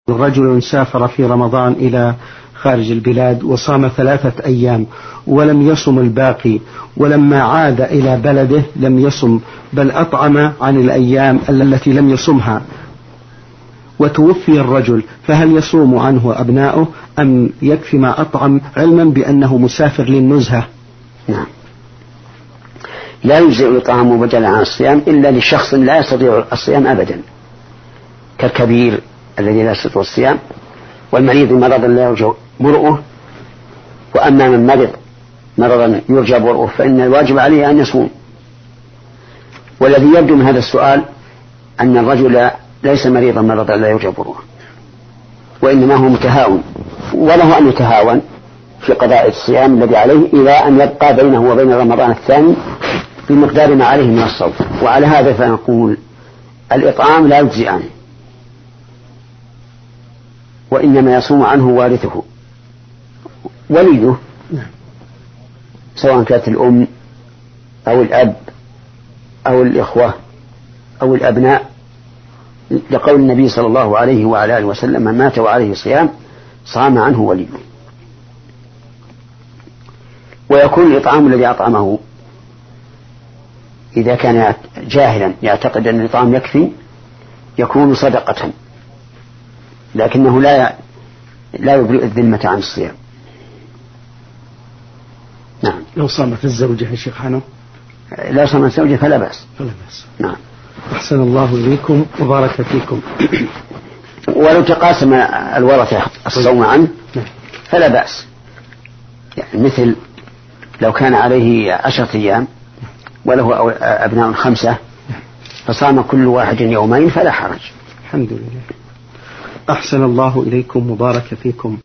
رجل سافر في رمضان إلى خارج البلاد وصام 3 أيام ولم يصم الباقي، ولما عاد إلى بلده لم يصم بل أطعم عن الأيام التي لم يصمها، وتوفي الرجل، فهل يصوم عنه أبناؤه أم يكفي ما أطعم، علما بأنه مسافر للنزهة؟ نعم، لا يجزئ إطعامه بدلا عن الصيام إلا لشخص لا يستطيع الصيام أبدا، كالكبير الذي لا يستطيع الصيام، والمريض مرضا لا يرجى برؤه. وأما من مرض مرضا يرجى برؤه فإن الواجب عليه أن يصوم. والذي يبدو من هذا السؤال أن الرجل ليس مريضا مرضا لا يرجى برؤه، وإنما هو متهاون، وله أن يتهاون في قضاء الصيام الذي عليه إلى أن يبقى بينه وبين رمضان الثاني بمقدار ما عليه من الصوم. وعلى هذا فنقول الإطعام لا يجزي عنه، وإنما يصوم عنه وارثه وليه، سواء كانت الأم أو الأب أو الإخوة أو الأبناء، لقول النبي صلى الله عليه وعلى آله وسلم: من مات وعليه صيام صام عنه وليه. ويكون الإطعام الذي أطعمه إذا كان جاهلا يعتقد أن الإطعام يكفي يكون صدقة، لكنه لا يبرئ الذمة عن الصيام. نعم. لو صامت الزوجة يا شيخ حنو؟ لا صامت الزوجة فلا بأس. نعم. أحسن الله إليكم وبارك فيكم. ولو تقاسم الورثة الصوم عنه فلا بأس، يعني مثل لو كان عليه 10 أيام وله أبناء 5 فصام كل واحد يومين فلا حرج. الحمد لله. أحسن الله إليكم وبارك فيكم.